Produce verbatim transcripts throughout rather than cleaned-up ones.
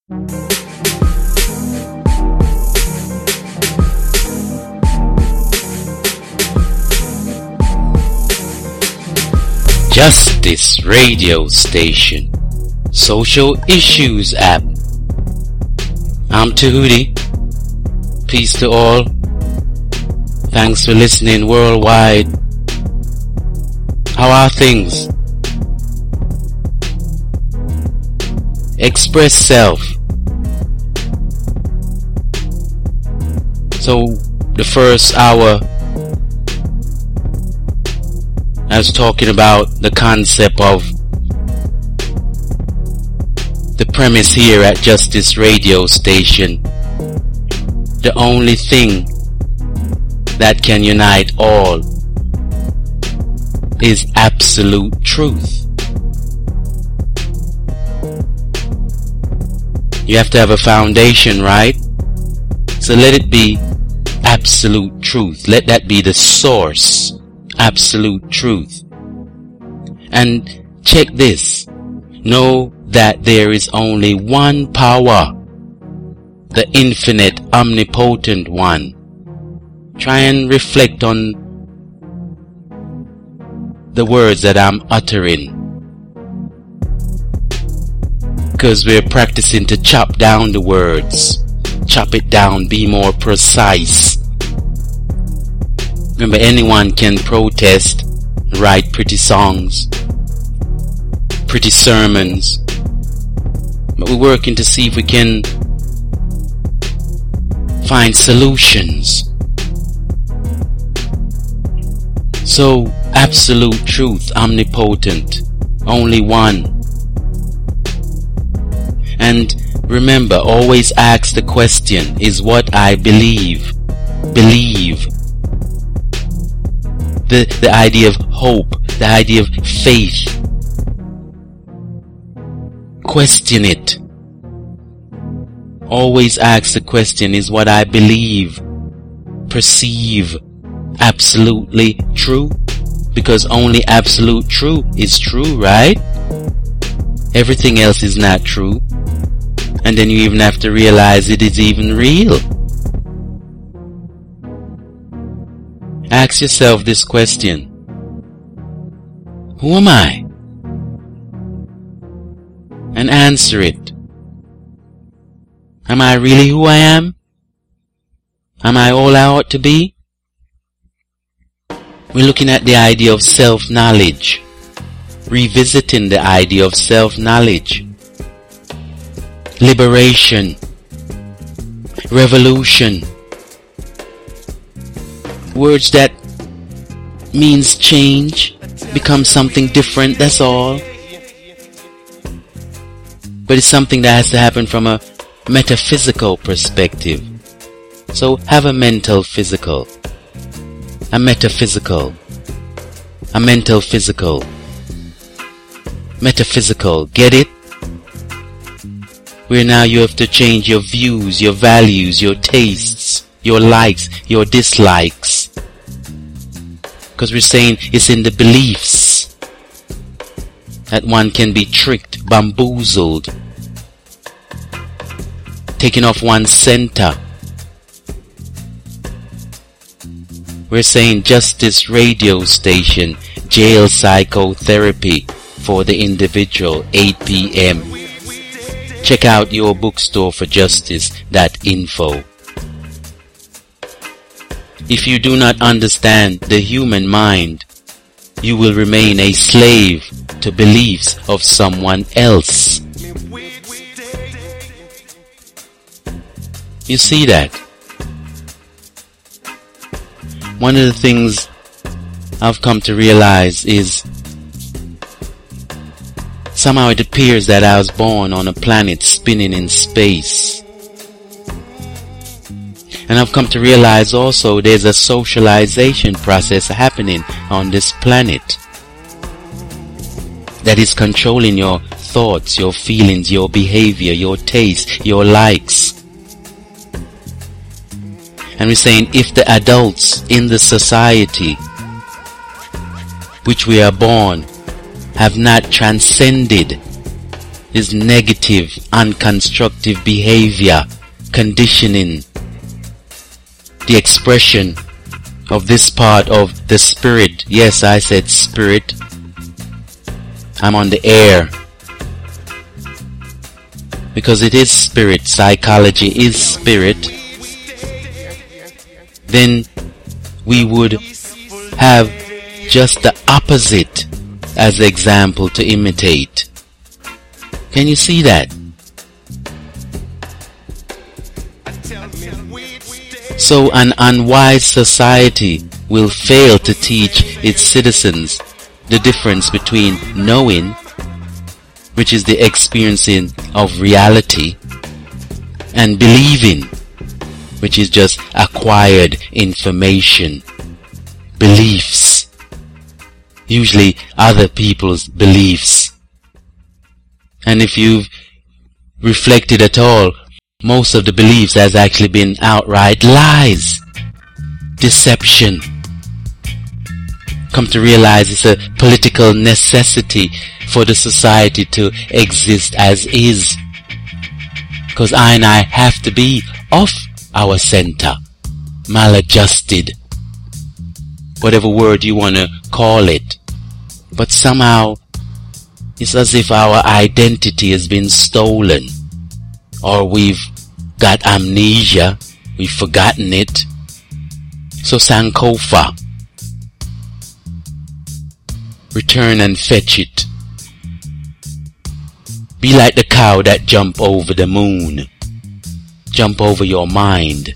Justice Radio Station, Social Issues App. I'm Tahuti. Peace to all. Thanks for listening worldwide. How are things? Express self. So, the first hour I was talking about the concept of the premise here at Justice Radio Station. The only thing that can unite all is absolute truth. You have to have a foundation, right? So let it be absolute truth. Let that be the source. Absolute truth. And check this. Know that there is only one power, the infinite, omnipotent one. Try and reflect on the words that I'm uttering, because we're practicing to chop down the words. Chop it down, be more precise. Remember, anyone can protest, write pretty songs, pretty sermons, but we're working to see if we can find solutions. So, absolute truth, omnipotent, only one. And remember, always ask the question, is what I believe, believe. The, the idea of hope, the idea of faith. Question it. Always ask the question, is what I believe, perceive, absolutely true? Because only absolute true is true, right? Everything else is not true. And then you even have to realize it is even real. Ask yourself this question. Who am I? And answer it. Am I really who I am? Am I all I ought to be? We're looking at the idea of self-knowledge. Revisiting the idea of self-knowledge. Liberation. Revolution. Words that means change, become something different, that's all. But it's something that has to happen from a metaphysical perspective. So have a mental physical, a metaphysical, a mental physical, metaphysical, get it? Where now you have to change your views, your values, your tastes, your likes, your dislikes. Because we're saying it's in the beliefs that one can be tricked, bamboozled, taken off one's center. We're saying Justice Radio Station, jail psychotherapy for the individual, eight p.m. Check out your bookstore for justice dot info. If you do not understand the human mind, you will remain a slave to beliefs of someone else. You see that? One of the things I've come to realize is somehow it appears that I was born on a planet spinning in space. And I've come to realize also there's a socialization process happening on this planet that is controlling your thoughts, your feelings, your behavior, your taste, your likes. And we're saying if the adults in the society which we are born have not transcended is negative, unconstructive behavior, conditioning, the expression of this part of the spirit. Yes, I said spirit. I'm on the air. Because it is spirit, psychology is spirit. Then we would have just the opposite as the example to imitate. Can you see that? So an unwise society will fail to teach its citizens the difference between knowing, which is the experiencing of reality, and believing, which is just acquired information, beliefs, usually other people's beliefs. And if you've reflected at all, most of the beliefs has actually been outright lies, deception. Come to realize it's a political necessity for the society to exist as is. Because I and I have to be off our center, maladjusted, whatever word you want to call it. But somehow it's as if our identity has been stolen, or we've got amnesia, we've forgotten it. So Sankofa, return and fetch it. Be like the cow that jump over the moon. Jump over your mind.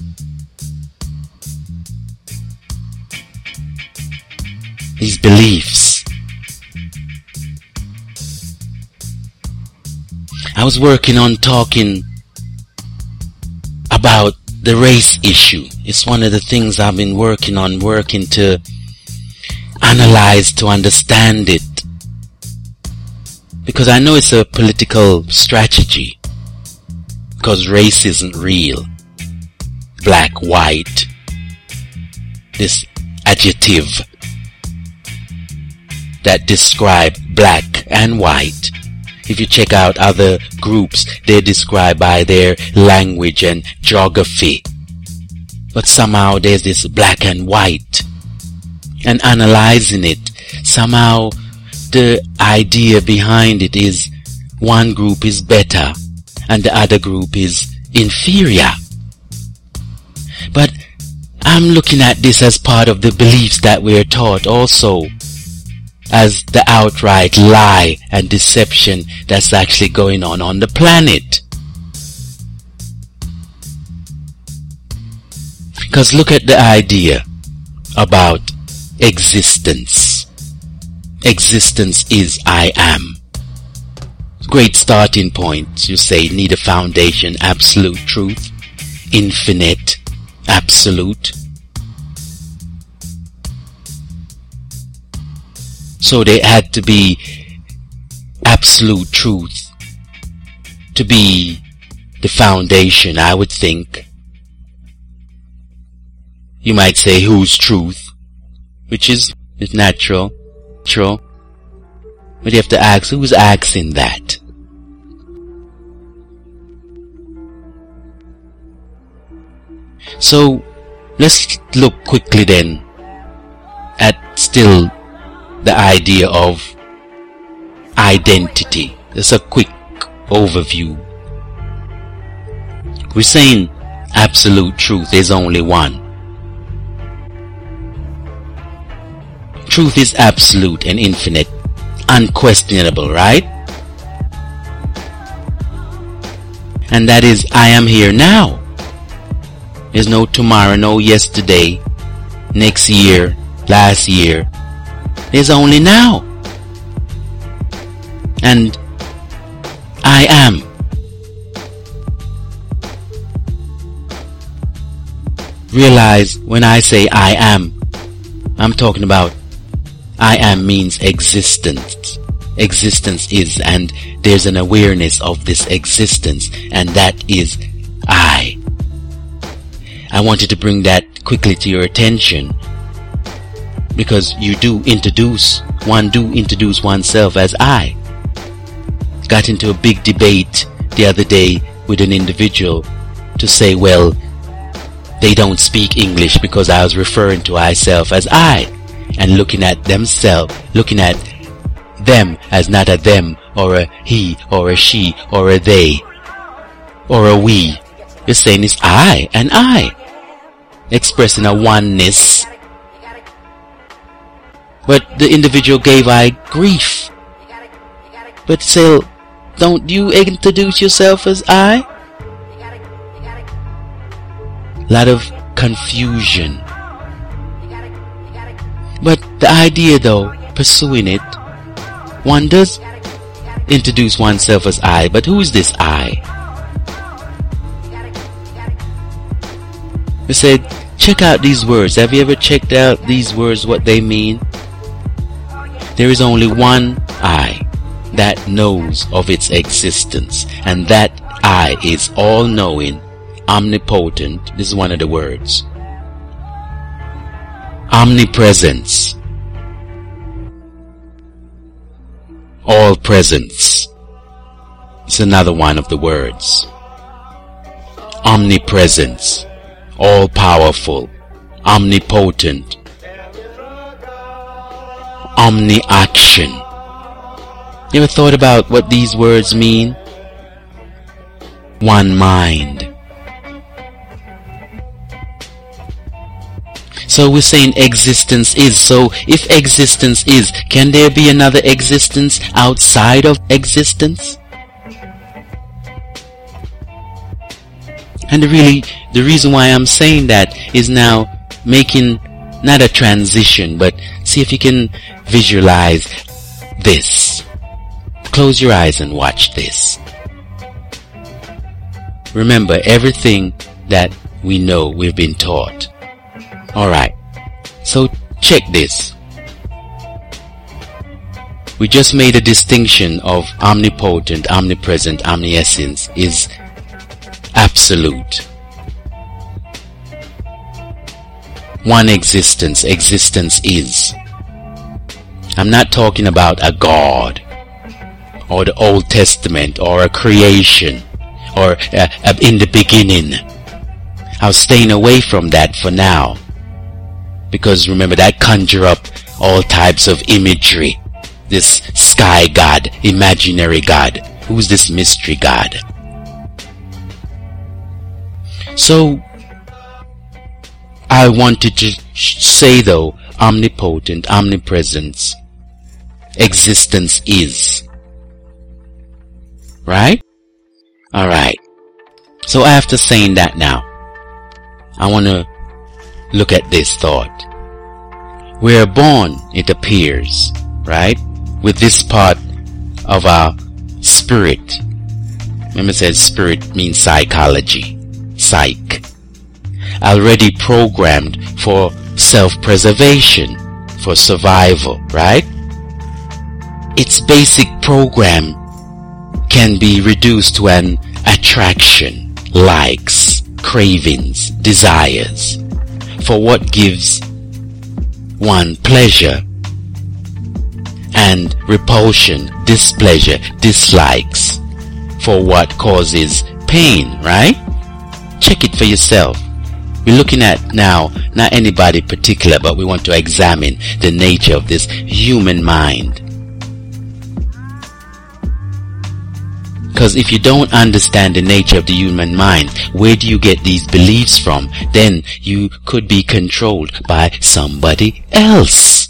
These beliefs. I was working on talking about the race issue. It's one of the things I've been working on, working to analyze, to understand it. Because I know it's a political strategy. Because race isn't real. Black, white. This adjective that describe black and white. If you check out other groups, they're described by their language and geography. But somehow there's this black and white. And analyzing it, somehow the idea behind it is one group is better and the other group is inferior. But I'm looking at this as part of the beliefs that we're taught also, as the outright lie and deception that's actually going on on the planet. Because look at the idea about existence. Existence is I am. Great starting point. You say need a foundation, absolute truth, infinite, absolute. So there had to be absolute truth to be the foundation, I would think. You might say whose truth, which is, is natural, natural. But you have to ask, who's asking that? So let's look quickly then at still the idea of identity. Just a quick overview. We're saying absolute truth is only one. Truth is absolute and infinite, unquestionable, right? And that is, I am here now. There's no tomorrow, no yesterday, next year, last year. There's only now. And I am. Realize when I say I am, I'm talking about I am means existence. Existence is, and there's an awareness of this existence, and that is I. I wanted to bring that quickly to your attention, because you do introduce, one do introduce oneself as I. got into a big debate the other day with an individual to say, well, they don't speak English because I was referring to myself as I, and looking at themselves, looking at them as not a them or a he or a she or a they or a we. You're saying it's I and I, expressing a oneness. But the individual gave I grief. But still, don't you introduce yourself as I? Lot of confusion. But the idea though, pursuing it, one does introduce oneself as I, but who is this I? We said, check out these words. Have you ever checked out these words, what they mean? There is only one I that knows of its existence, and that I is all-knowing, omnipotent. This is one of the words. Omnipresence. All presence. It's another one of the words. Omnipresence. All powerful. Omnipotent. Omni-action. You ever thought about what these words mean? One mind. So we're saying existence is. So if existence is, can there be another existence outside of existence? And really, the reason why I'm saying that is now making not a transition, but see if you can visualize this. Close your eyes and watch this. Remember, everything that we know, we've been taught. Alright, so check this. We just made a distinction of omnipotent, omnipresent, omniscience is absolute. One existence, existence is. I'm not talking about a God, or the Old Testament, or a creation, or uh, uh, in the beginning. I was staying away from that for now, because remember, that conjure up all types of imagery. This sky God, imaginary God. Who's this mystery God? So I wanted to say though, omnipotent, omnipresence, existence is. Right? Alright. So after saying that now, I want to look at this thought. We are born, it appears, right, with this part of our spirit. Remember, it says spirit means psychology, psych. Already programmed for self-preservation, for survival, right? Its basic program can be reduced to an attraction, likes, cravings, desires, for what gives one pleasure, and repulsion, displeasure, dislikes, for what causes pain, right? Check it for yourself. We're looking at now, not anybody particular, but we want to examine the nature of this human mind. Because if you don't understand the nature of the human mind, where do you get these beliefs from? Then you could be controlled by somebody else.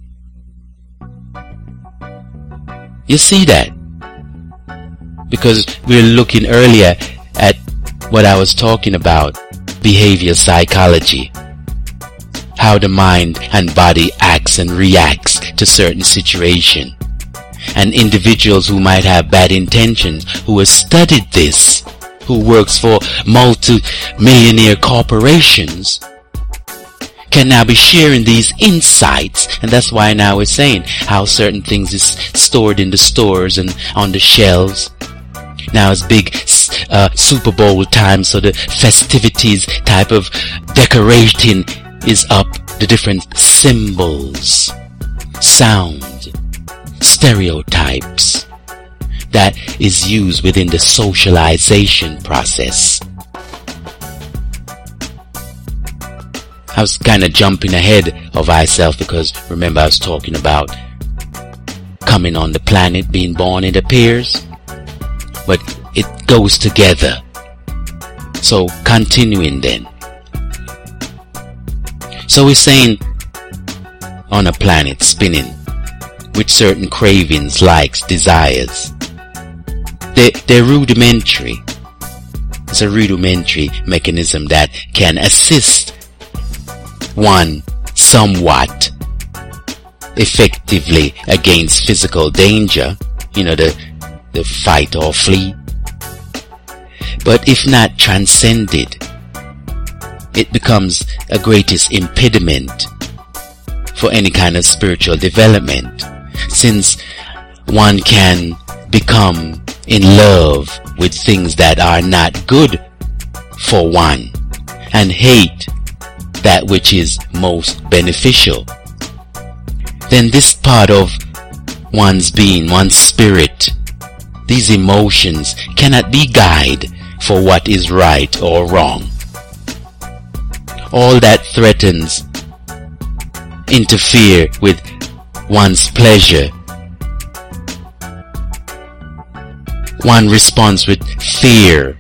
You see that? Because we're looking earlier at what I was talking about, behavior psychology. How the mind and body acts and reacts to certain situations. And individuals who might have bad intentions, who have studied this, who works for multi-millionaire corporations, can now be sharing these insights. And that's why now we're saying how certain things is stored in the stores and on the shelves. Now it's big uh, Super Bowl time, so the festivities type of decorating is up. The different symbols, sound, stereotypes, that is used within the socialization process. I was kind of jumping ahead of myself because remember I was talking about coming on the planet, being born, it appears. But it goes together. So continuing then. So we're saying on a planet spinning with certain cravings, likes, desires. They, they're rudimentary. It's a rudimentary mechanism that can assist one somewhat effectively against physical danger, you know, the, the fight or flee. But if not transcended, it becomes a greatest impediment for any kind of spiritual development, since one can become in love with things that are not good for one and hate that which is most beneficial. Then this part of one's being, one's spirit, these emotions cannot be guide for what is right or wrong. All that threatens interfere with one's pleasure. One responds with fear,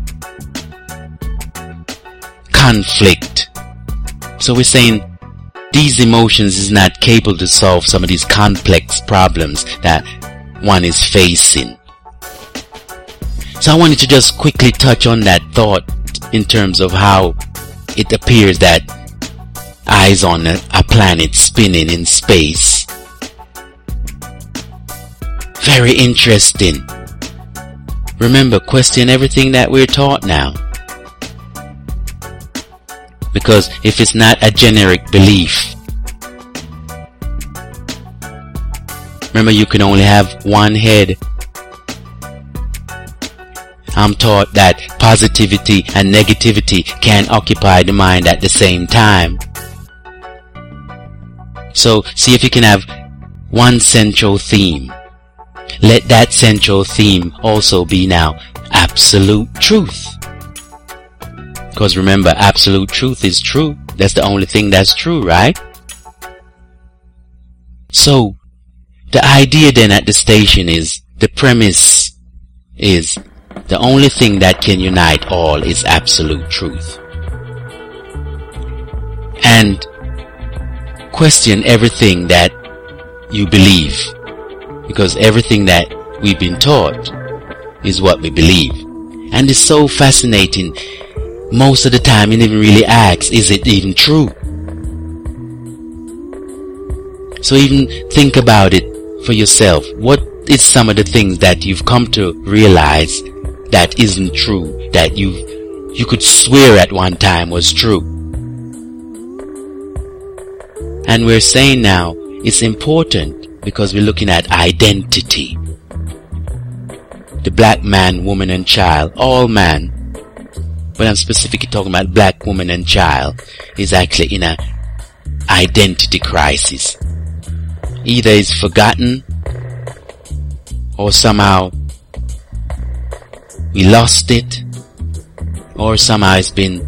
conflict. So we're saying these emotions is not capable to solve some of these complex problems that one is facing. So I wanted to just quickly touch on that thought in terms of how it appears that eyes on a, a planet spinning in space. Very interesting. Remember, question everything that we're taught now. Because if it's not a generic belief, remember you can only have one head. I'm taught that positivity and negativity can occupy the mind at the same time. So see if you can have one central theme. Let that central theme also be now absolute truth. Because remember, absolute truth is true. That's the only thing that's true, right? So the idea then at the station is, the premise is, the only thing that can unite all is absolute truth. And question everything that you believe, because everything that we've been taught is what we believe. And it's so fascinating. Most of the time you never really ask, is it even true? So even think about it for yourself. What is some of the things that you've come to realize that isn't true, that you you could swear at one time was true? And we're saying now it's important because we're looking at identity. The black man, woman and child, all man, but I'm specifically talking about black woman and child, is actually in a identity crisis. Either it's forgotten or somehow we lost it, or somehow it's been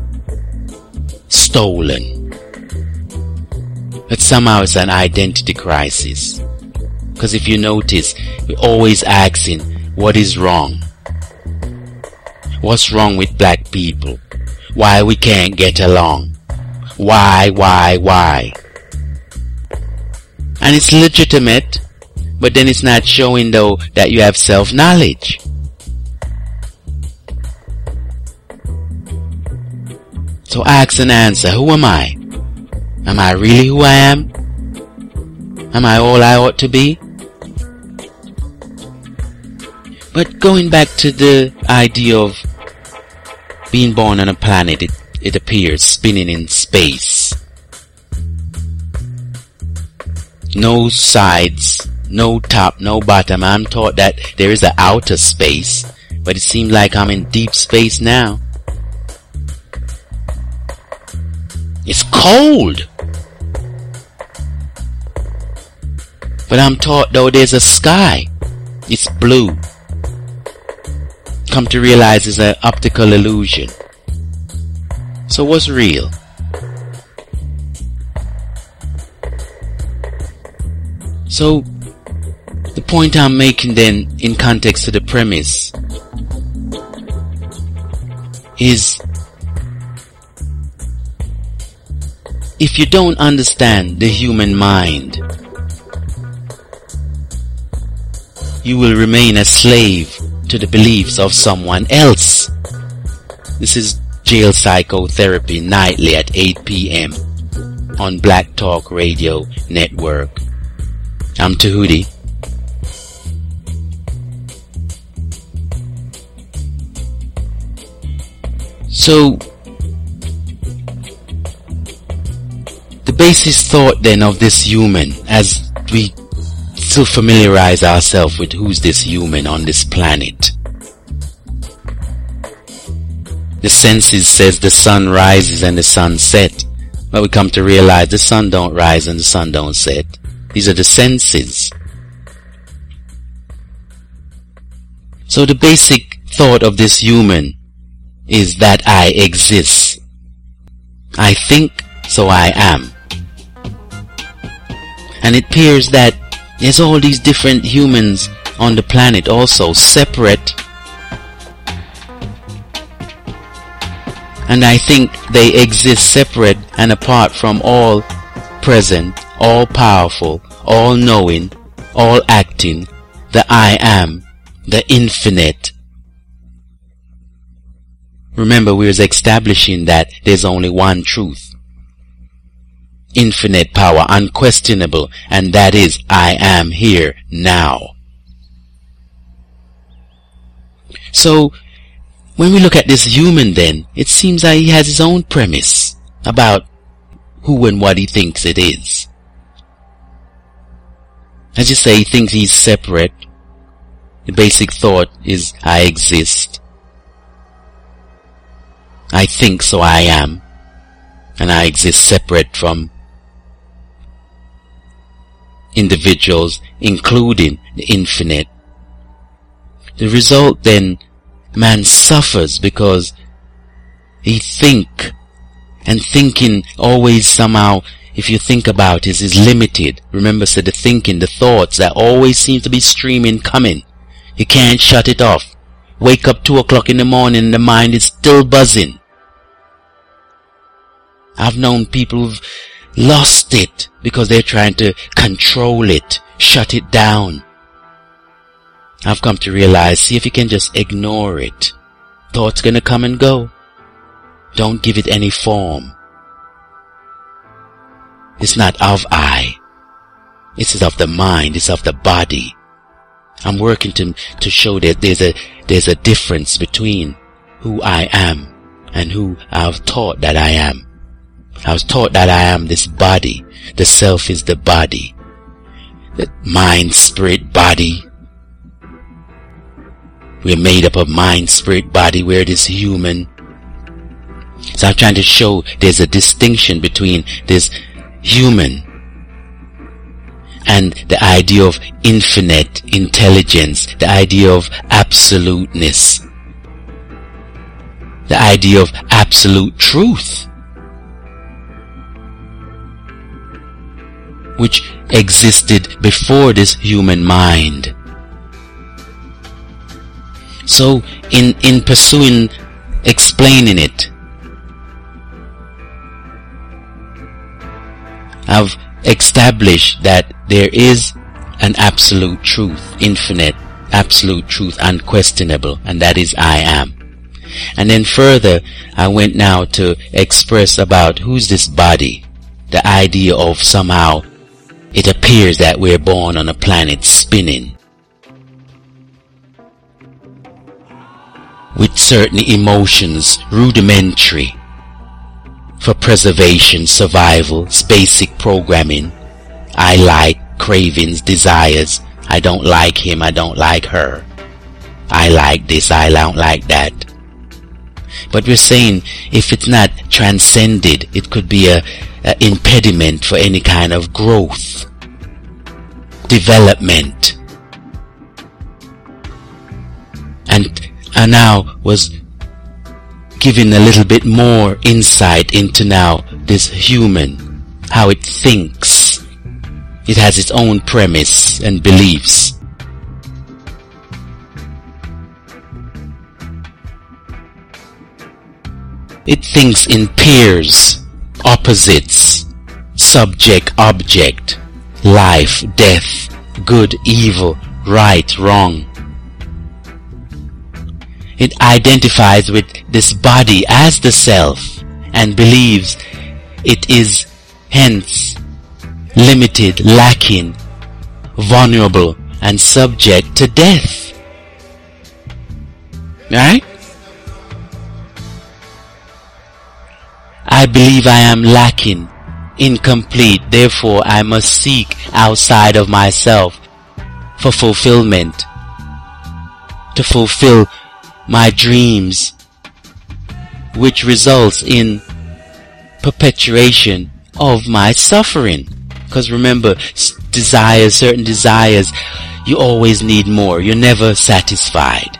stolen. But somehow it's an identity crisis. Because if you notice, we're always asking, what is wrong? What's wrong with black people? Why we can't get along? Why, why, why? And it's legitimate, but then it's not showing though that you have self-knowledge. So ask and answer, who am I? Am I really who I am? Am I all I ought to be? But going back to the idea of being born on a planet, it, it appears spinning in space. No sides, no top, no bottom. I'm taught that there is an outer space, but it seems like I'm in deep space now. It's cold. But I'm taught though there's a sky. It's blue. Come to realize it's an optical illusion. So what's real? So the point I'm making then, in context to the premise, is if you don't understand the human mind, you will remain a slave to the beliefs of someone else. This is Jail Psychotherapy, nightly at eight p.m. on Black Talk Radio Network. I'm Tahuti. So, the basis thought then of this human, as we still familiarize ourselves with who's this human on this planet. The senses says the sun rises and the sun sets, but we come to realize the sun don't rise and the sun don't set. These are the senses. So the basic thought of this human is that I exist. I think, so I am. And it appears that there's all these different humans on the planet also, separate. And I think they exist separate and apart from all present, all powerful, all knowing, all acting, the I am, the infinite. Remember, we was establishing that there's only one truth. Infinite power, unquestionable, and that is I am here now. So, when we look at this human then, it seems that he has his own premise about who and what he thinks it is. As you say, he thinks he's separate. The basic thought is I exist. I think, so I am. And I exist separate from individuals, including the infinite. The result then, man suffers because he think, and thinking always somehow, if you think about it, is limited. Remember, so the thinking, the thoughts that always seem to be streaming, coming. You can't shut it off. Wake up two o'clock in the morning and the mind is still buzzing. I've known people who've lost it because they're trying to control it, shut it down. I've come to realize, see if you can just ignore it. Thoughts gonna come and go. Don't give it any form. It's not of I. It's of the mind. It's of the body. I'm working to to show that there's a there's a difference between who I am and who I've taught that I am. I was taught that I am this body. The self is the body. The mind, spirit, body. We're made up of mind, spirit, body. We're this human. So I'm trying to show there's a distinction between this human and the idea of infinite intelligence, the idea of absoluteness, the idea of absolute truth, which existed before this human mind. So in, in pursuing explaining it, I've established that there is an absolute truth, infinite, absolute truth, unquestionable, and that is I am. And then further, I went now to express about who's this body, the idea of somehow it appears that we're born on a planet spinning with certain emotions, rudimentary, for preservation, survival, basic programming. I like, cravings, desires. I don't like him, I don't like her. I like this, I don't like that. But we're saying if it's not transcended, it could be a, a impediment for any kind of growth, development. And I now was given a little bit more insight into now this human, how it thinks. It has its own premise and beliefs. It thinks in pairs, opposites, subject, object, life, death, good, evil, right, wrong. It identifies with this body as the self and believes it is hence limited, lacking, vulnerable, and subject to death. Right? I believe I am lacking, incomplete, therefore I must seek outside of myself for fulfillment, to fulfill my dreams, which results in perpetuation of my suffering. Because remember, desires, certain desires, you always need more. You're never satisfied.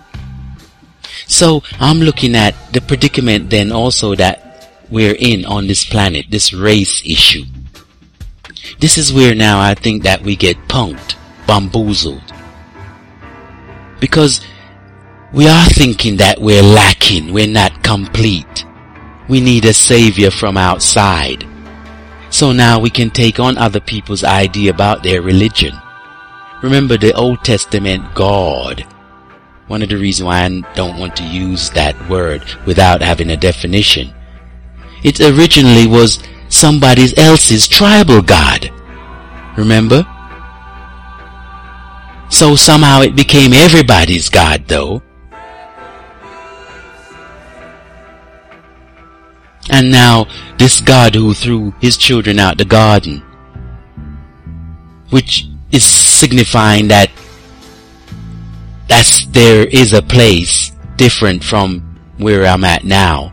So I'm looking at the predicament then also that we're in on this planet, this race issue. This is where now I think that we get punked, bamboozled. Because we are thinking that we're lacking, we're not complete. We need a savior from outside. So now we can take on other people's idea about their religion. Remember the Old Testament God. One of the reasons why I don't want to use that word without having a definition. It originally was somebody else's tribal god. Remember? So somehow it became everybody's god though. And now this God who threw his children out the garden, which is signifying that that's, there is a place different from where I'm at now.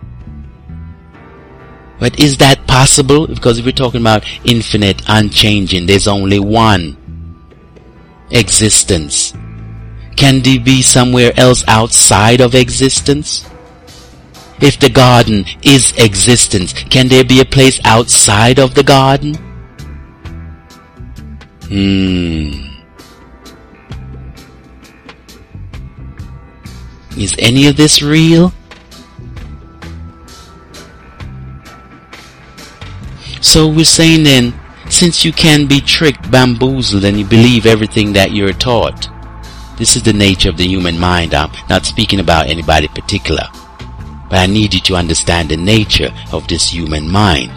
But is that possible? Because if we're talking about infinite, unchanging, there's only one existence. Can there be somewhere else outside of existence? If the garden is existence, can there be a place outside of the garden? Hmm. Is any of this real? So we're saying then, since you can be tricked, bamboozled, and you believe everything that you're taught, this is the nature of the human mind. I'm not speaking about anybody particular. But I need you to understand the nature of this human mind.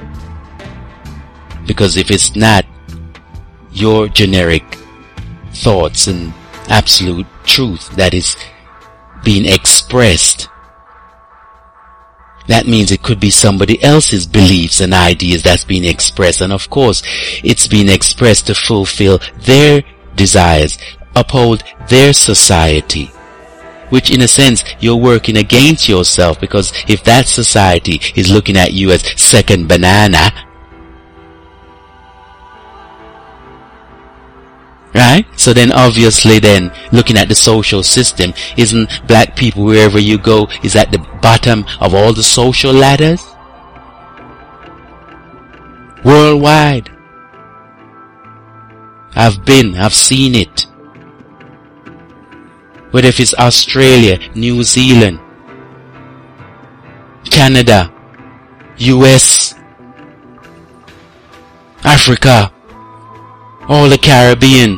Because if it's not your generic thoughts and absolute truth that is being expressed, that means it could be somebody else's beliefs and ideas that's being expressed. And of course, it's being expressed to fulfill their desires, uphold their society. Which in a sense, you're working against yourself, because if that society is looking at you as second banana, right? So then obviously then, looking at the social system, isn't black people wherever you go is at the bottom of all the social ladders? Worldwide. I've been, I've seen it. Whether if it's Australia, New Zealand, Canada, U S, Africa, all the Caribbean.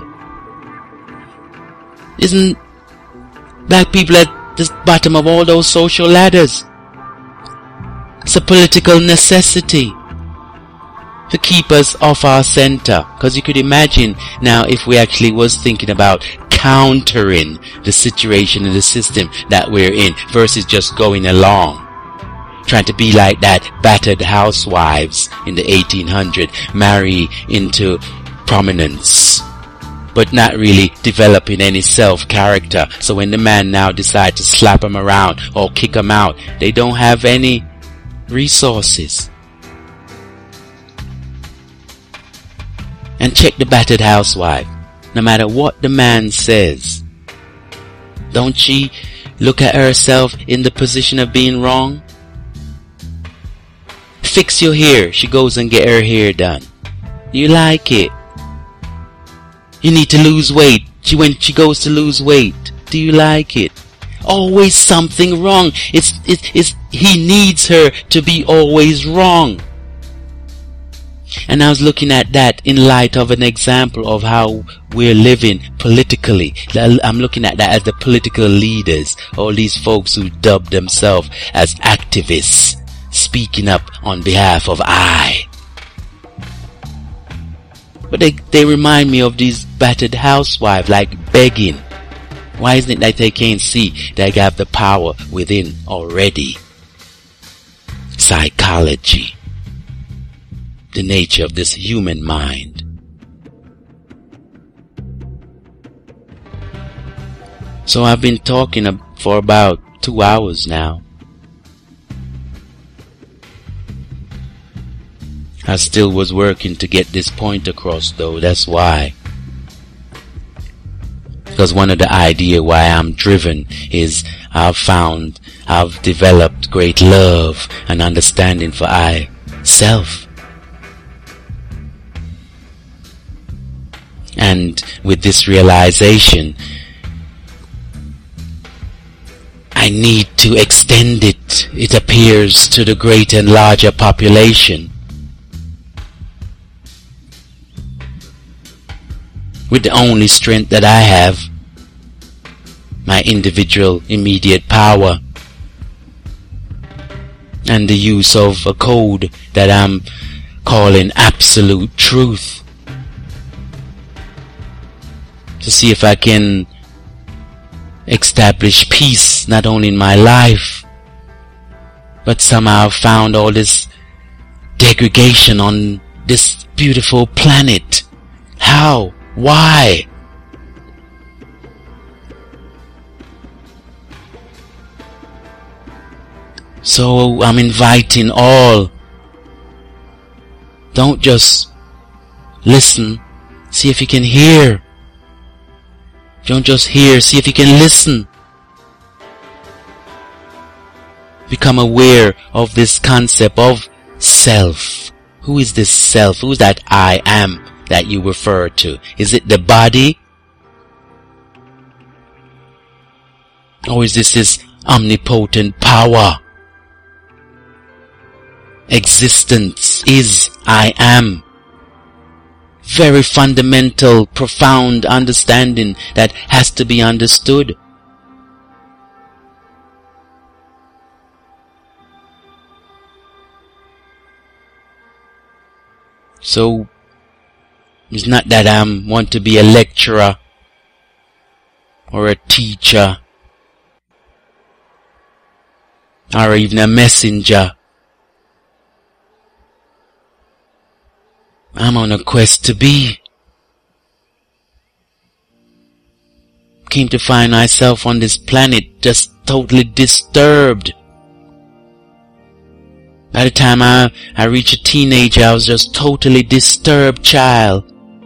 Isn't black people at the bottom of all those social ladders? It's a political necessity to keep us off our center. Because you could imagine now if we actually was thinking about countering the situation and the system that we're in versus just going along, trying to be like that battered housewives in the eighteen hundreds, marry into prominence, but not really developing any self-character. So when the man now decides to slap them around or kick them out, they don't have any resources. And check the battered housewife. No matter what the man says, Don't she look at herself in the position of being wrong? Fix your hair. She goes and get her hair done. You like it? You need to lose weight. She when she goes to lose weight. Do you like it? Always something wrong. It's it's it's he needs her to be always wrong. And I was looking at that in light of an example of how we're living politically. I'm looking at that as the political leaders, all these folks who dub themselves as activists, speaking up on behalf of I. But they, they remind me of these battered housewives, like begging. Why isn't it that they can't see they have the power within already? Psychology. The nature of this human mind. So I've been talking for about two hours now. I still was working to get this point across though, that's why. Because one of the idea why I'm driven is I've found, I've developed great love and understanding for I, self. And with this realization, I need to extend it, it appears, to the greater and larger population. With the only strength that I have, my individual immediate power, and the use of a code that I'm calling absolute truth, to see if I can establish peace not only in my life, but somehow I've found all this degradation on this beautiful planet. How? Why? So I'm inviting all, don't just listen, see if you can hear. Don't just hear, see if you can listen. Become aware of this concept of self. Who is this self? Who is that I am that you refer to? Is it the body? Or is this this omnipotent power? Existence is I am. Very fundamental, profound understanding that has to be understood. So, it's not that I want to be a lecturer or a teacher or even a messenger. I'm on a quest to be. Came to find myself on this planet just totally disturbed. By the time I, I reached a teenager, I was just totally disturbed child.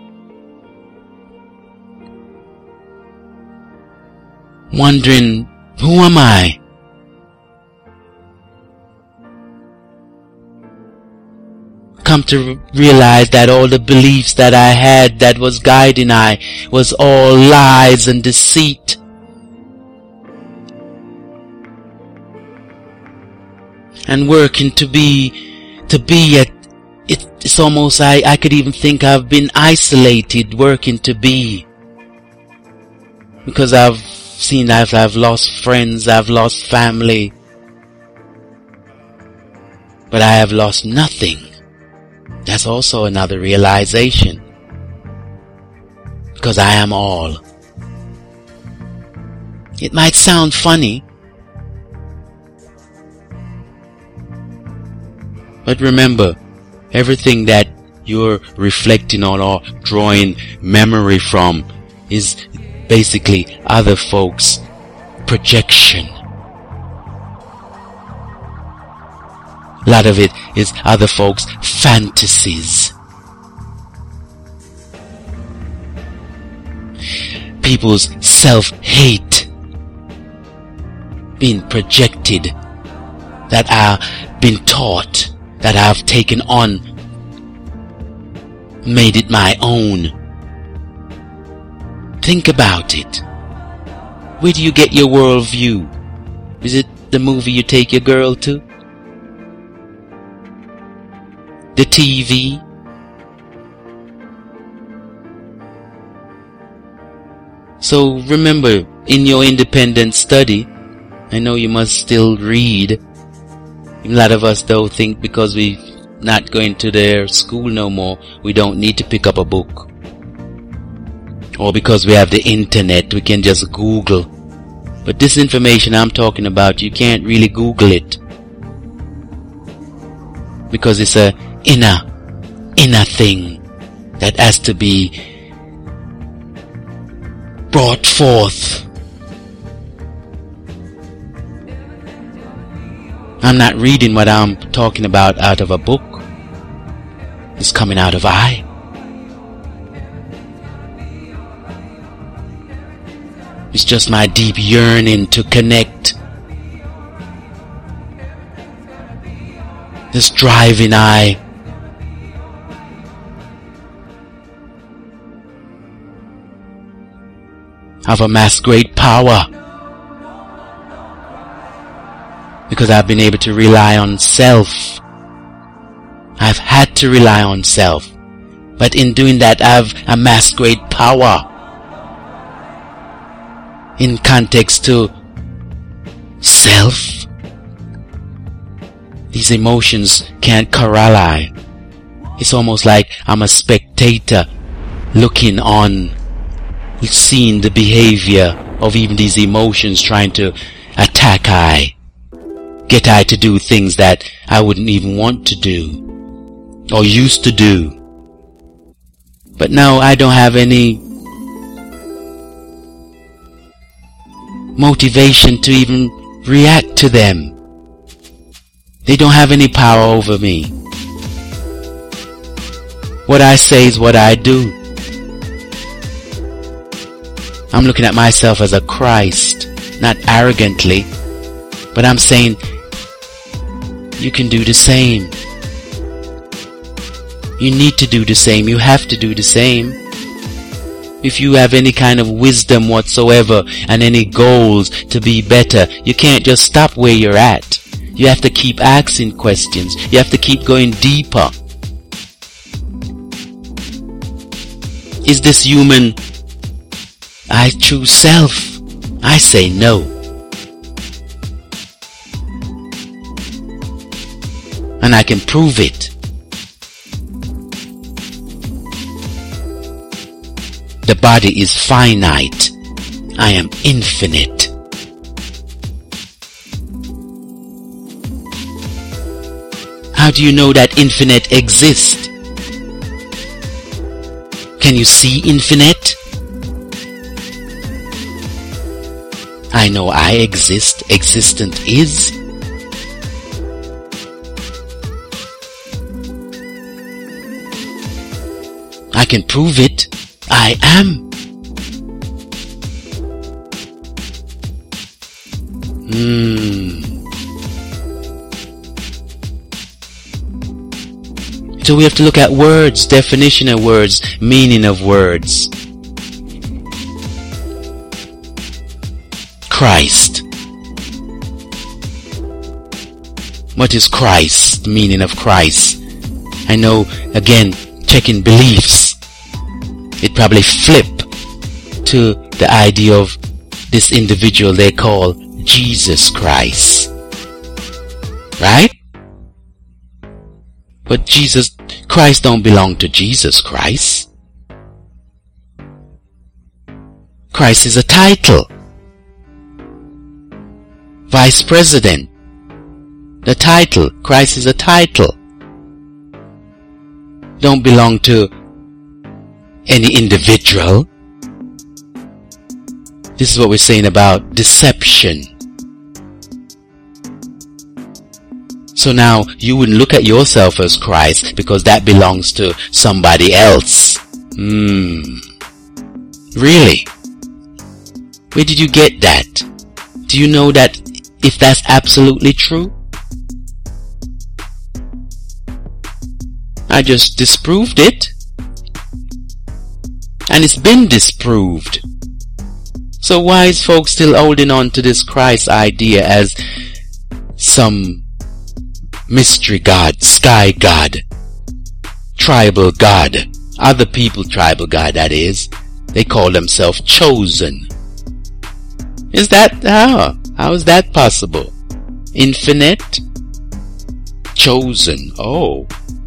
Wondering, who am I? Come to realize that all the beliefs that I had that was guiding I was all lies and deceit. And working to be, to be at, it, it's almost I, I could even think I've been isolated working to be. Because I've seen I've, I've lost friends, I've lost family. But I have lost nothing. That's also another realization. Because I am all. It might sound funny, but remember, everything that you're reflecting on or drawing memory from is basically other folks' projection. A lot of it is other folks' fantasies. People's self-hate. been projected, that I've been taught, that I've taken on, made it my own. Think about it. Where do you get your worldview? Is it the movie you take your girl to? The T V? So remember, in your independent study, I know you must still read. A lot of us though think because we're not going to their school no more, we don't need to pick up a book. Or because we have the internet, we can just Google. But this information I'm talking about, you can't really Google it. Because it's a inner, inner thing that has to be brought forth. I'm not reading what I'm talking about out of a book. It's coming out of I. It's just my deep yearning to connect. This driving I. I've amassed great power because I've been able to rely on self. I've had to rely on self, but in doing that I've amassed great power in context to self. These emotions can't corral I. It's almost like I'm a spectator looking on, seeing the behavior of even these emotions trying to attack I, get I to do things that I wouldn't even want to do or used to do. But now I don't have any motivation to even react to them. They don't have any power over me. What I say is what I do. I'm looking at myself as a Christ, not arrogantly, but I'm saying you can do the same. You need to do the same. You have to do the same. If you have any kind of wisdom whatsoever and any goals to be better, you can't just stop where you're at. You have to keep asking questions. You have to keep going deeper. Is this human? I choose self. I say no. And I can prove it. The body is finite. I am infinite. How do you know that infinite exists? Can you see infinite? I know I exist. Existent is. I can prove it. I am. Hmm. So we have to look at words, definition of words, meaning of words. Christ. What is Christ? Meaning of Christ. I know, again, checking beliefs. It probably flip to the idea of this individual they call Jesus Christ. Right? But Jesus Christ don't belong to Jesus Christ. Christ is a title. Vice President. The title. Christ is a title. Don't belong to any individual. This is what we're saying about deception. So now you wouldn't look at yourself as Christ because that belongs to somebody else. Hmm. Really? Where did you get that? Do you know that if that's absolutely true? I just disproved it. And it's been disproved. So why is folks still holding on to this Christ idea as some mystery god, sky god, tribal god, other people tribal god, that is? They call themselves chosen. Is that how? How is that possible? Infinite? Chosen. Oh.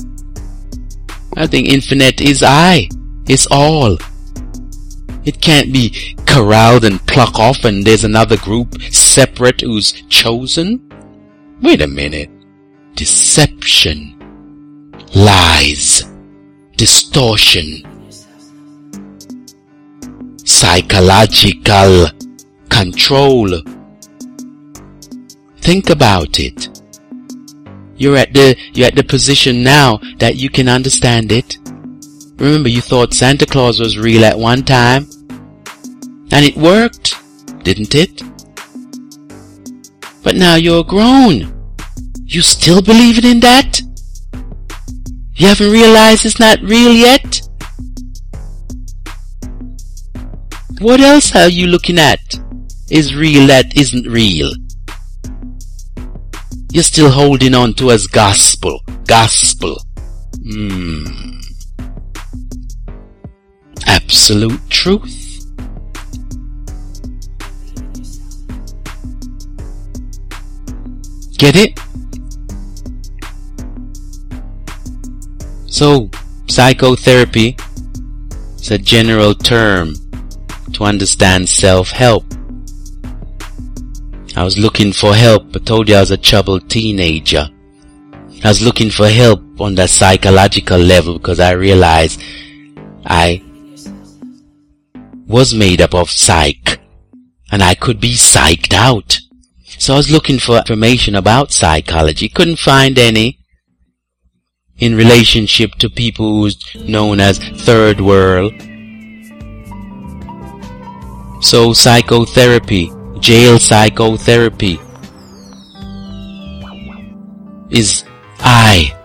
I think infinite is I. It's all. It can't be corralled and plucked off and there's another group separate who's chosen. Wait a minute. Deception. Lies. Distortion. Psychological control. Think about it. You're at the you're at the position now that you can understand it. Remember, you thought Santa Claus was real at one time, and it worked, didn't it? But now you're grown. You still believing in that? You haven't realized it's not real yet? What else are you looking at is real that isn't real? You're still holding on to as gospel. Gospel. Hmm. Absolute truth. Get it? So, psychotherapy is a general term to understand self-help. I was looking for help. I told you I was a troubled teenager. I was looking for help on the psychological level because I realized I was made up of psych and I could be psyched out. So I was looking for information about psychology. Couldn't find any in relationship to people who's known as third world. So psychotherapy, jail psychotherapy, is I.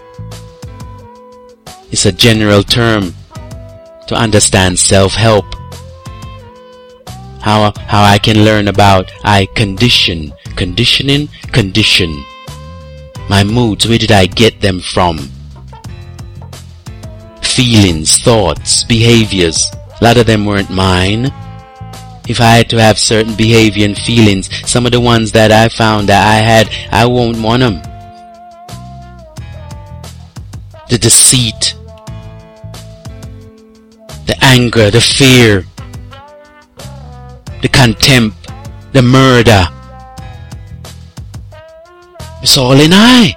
It's a general term to understand self-help. How, how I can learn about I condition, conditioning, condition. My moods, where did I get them from? Feelings, thoughts, behaviors. A lot of them weren't mine. If I had to have certain behavior and feelings, some of the ones that I found that I had, I won't want them. The deceit, the anger, the fear, the contempt, the murder. It's all in I.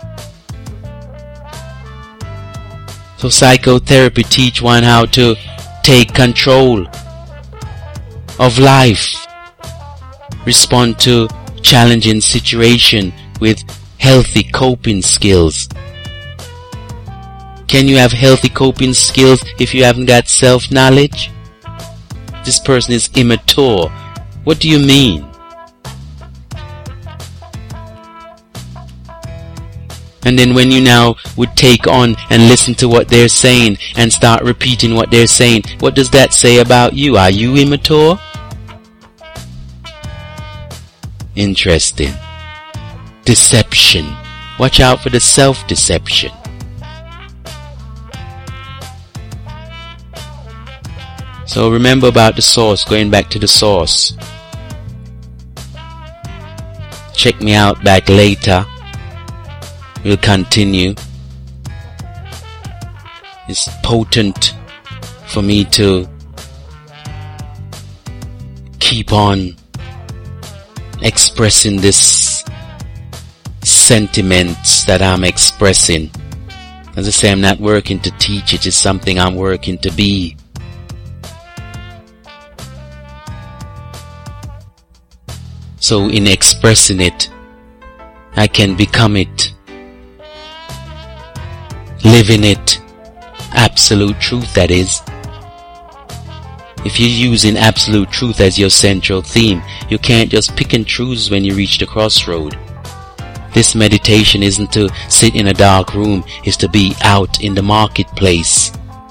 So psychotherapy teach one how to take control of life, respond to challenging situation with healthy coping skills. Can you have healthy coping skills if you haven't got self-knowledge? This person is immature. What do you mean? And then when you now would take on and listen to what they're saying and start repeating what they're saying, what does that say about you? Are you immature? Interesting. Deception. Watch out for the self-deception. So remember about the source, going back to the source. Check me out back later. We'll continue. It's potent for me to keep on expressing this sentiments that I'm expressing. As I say, I'm not working to teach, it is something I'm working to be. So in expressing it, I can become it, living it, absolute truth that is. If you're using absolute truth as your central theme, you can't just pick and choose when you reach the crossroad. This meditation isn't to sit in a dark room, it's to be out in the marketplace.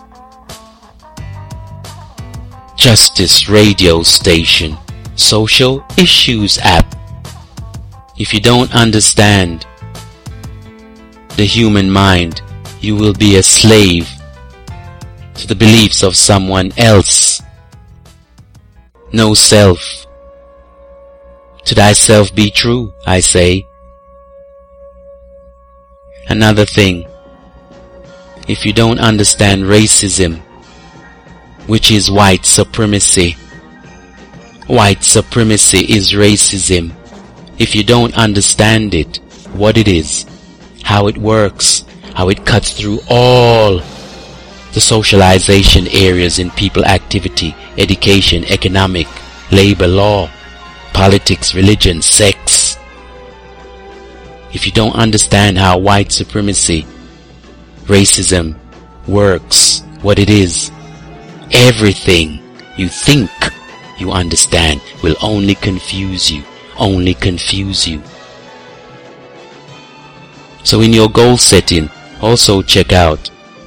Justice Radio Station, Social Issues app. If you don't understand the human mind, you will be a slave to the beliefs of someone else. Know self. To thyself be true, I say. Another thing, if you don't understand racism, which is white supremacy, white supremacy is racism. If you don't understand it, what it is, how it works, how it cuts through all the socialization areas in people activity, education, economic, labor law, politics, religion, sex. If you don't understand how white supremacy, racism works, what it is, everything you think you understand will only confuse you, only confuse you. So in your goal setting, also check out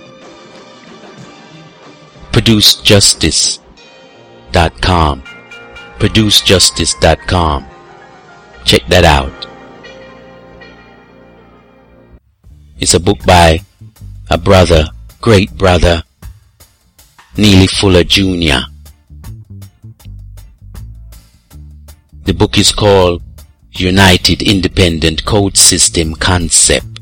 produce justice dot com. produce justice dot com. Check that out. It's a book by a brother, great brother, Neely Fuller Junior The book is called United Independent Code System Concept.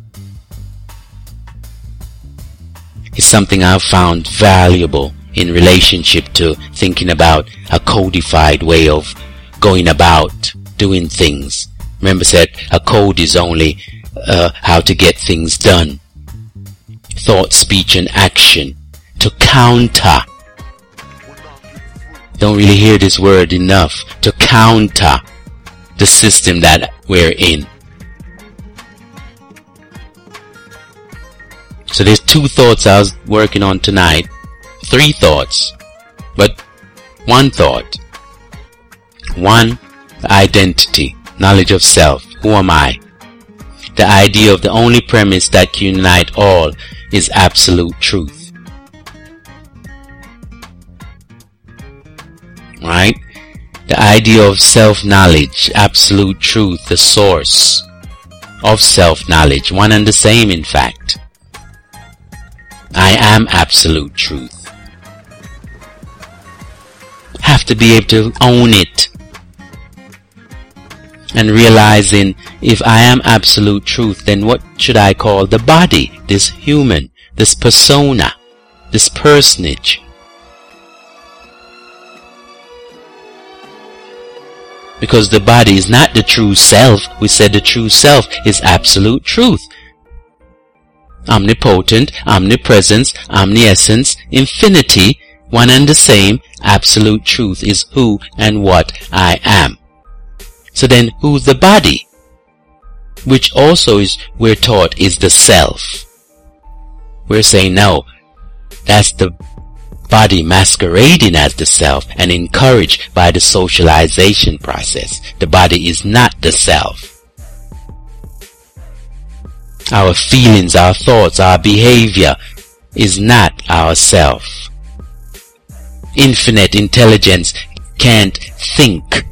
It's something I've found valuable in relationship to thinking about a codified way of going about doing things. Remember, said a code is only uh, how to get things done. Thought, speech, and action to counter. Don't really hear this word enough. To counter the system that we're in. So there's two thoughts I was working on tonight. Three thoughts. But one thought. One, identity, knowledge of self. Who am I? The idea of the only premise that can unite all is absolute truth. Right? The idea of self-knowledge, absolute truth, the source of self-knowledge, one and the same in fact. I am absolute truth. Have to be able to own it. And realizing if I am absolute truth, then what should I call the body, this human, this persona, this personage? Because the body is not the true self. We said the true self is absolute truth. Omnipotent, omnipresence, omniscience, infinity, one and the same, absolute truth is who and what I am. So then who's the body? Which also is, we're taught, is the self. We're saying no, that's the body masquerading as the self and encouraged by the socialization process. The body is not the self. Our feelings, our thoughts, our behavior is not our self. Infinite intelligence can't think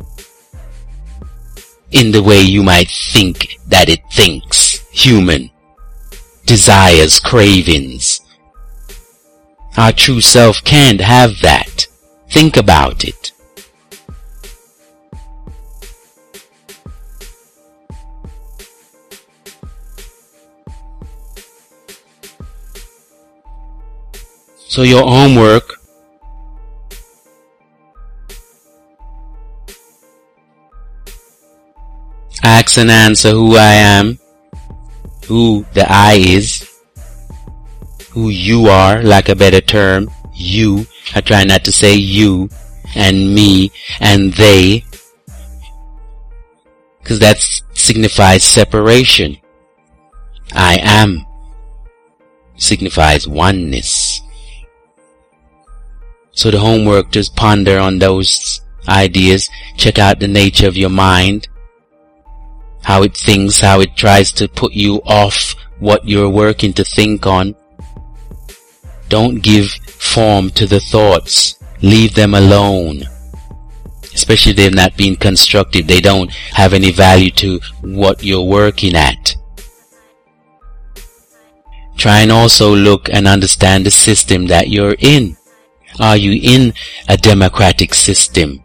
in the way you might think that it thinks. Human desires, cravings. Our true self can't have that. Think about it. So your homework, ask and answer who I am, who the I is, who you are, like a better term, you. I try not to say you and me and they, because that signifies separation. I am signifies oneness. So the homework, just ponder on those ideas. Check out the nature of your mind, how it thinks, how it tries to put you off what you're working to think on. Don't give form to the thoughts. Leave them alone. Especially if they've not been constructive. They don't have any value to what you're working at. Try and also look and understand the system that you're in. Are you in a democratic system,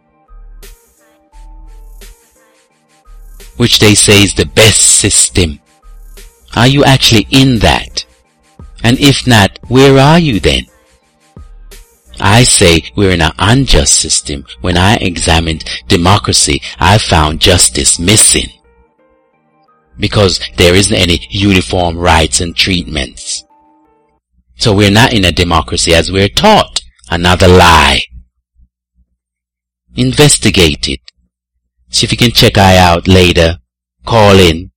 which they say is the best system? Are you actually in that? And if not, where are you then? I say we're in an unjust system. When I examined democracy, I found justice missing, because there isn't any uniform rights and treatments. So we're not in a democracy as we're taught. Another lie. Investigate it. See if you can check I out later. Call in.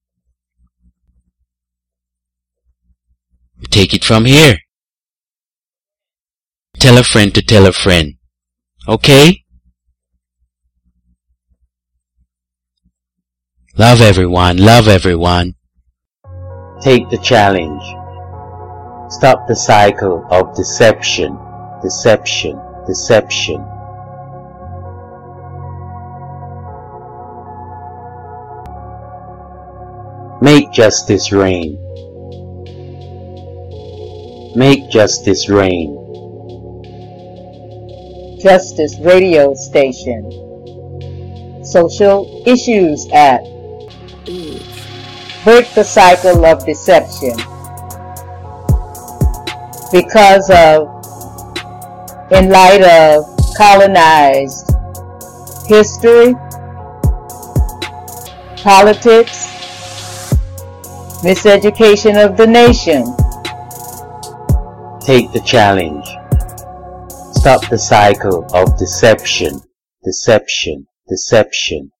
Take it from here. Tell a friend to tell a friend. Okay? Love everyone. Love everyone. Take the challenge. Stop the cycle of deception. Deception, deception. Make justice reign. Make justice reign. Justice Radio Station. Social issues at break the cycle of deception. Because of In light of colonized history, politics, miseducation of the nation. Take the challenge. Stop the cycle of deception, deception, deception.